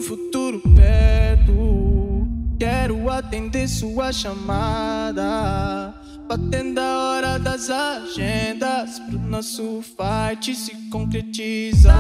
futuro perto, quero atender sua chamada, batendo a hora das agendas pro nosso fight se concretizar.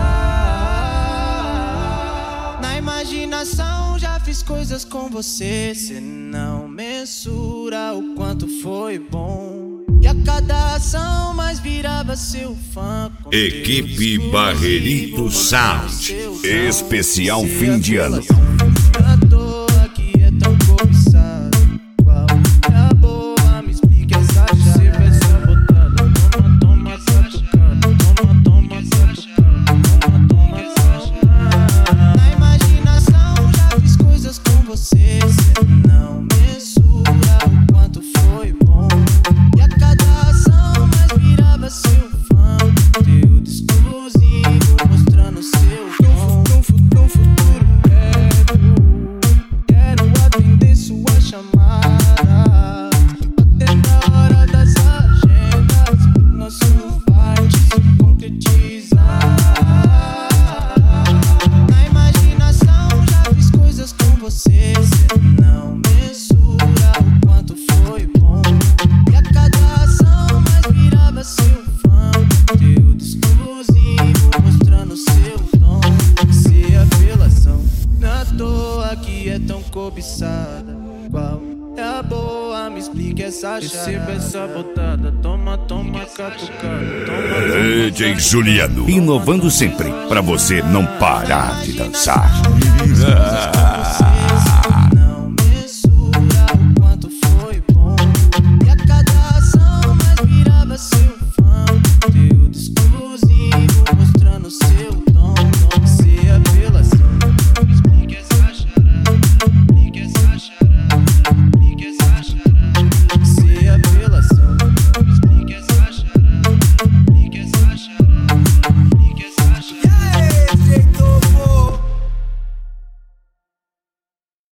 Na imaginação já fiz coisas com você, cê não mensura o quanto foi bom. E a cada ação mais virava seu fã. Equipe Barreirito Sound, especial fim de ano. À toa que é tão cobiçado. Qual é a boa? Me explique essa chave. Você vai sabotando. Toma, toma, catucando. Toma, toma, catucando. Toma, toma, catucando. Na imaginação já fiz coisas com você, cê não mensura o quanto foi bom. E a cada ação mais virava seu fã. Conteúdo exclusivo mostrando seu dom. No futuro perto, quero atender sua chamada, batendo a hora das agendas pro nosso fight se concretizar. Na imaginação já fiz coisas com você, cê não mensura o quanto foi bom. E a cada ação mais virava seu fã. Conteúdo exclusivo mostrando seu dom. Se apelação, não é à toa que é tão cobiçada. Qual é a boa? Me explique essa chave. Receba essa botada. Toma, toma, catucando. Toma, toma. DJ Juliano, inovando sempre pra você não parar de dançar.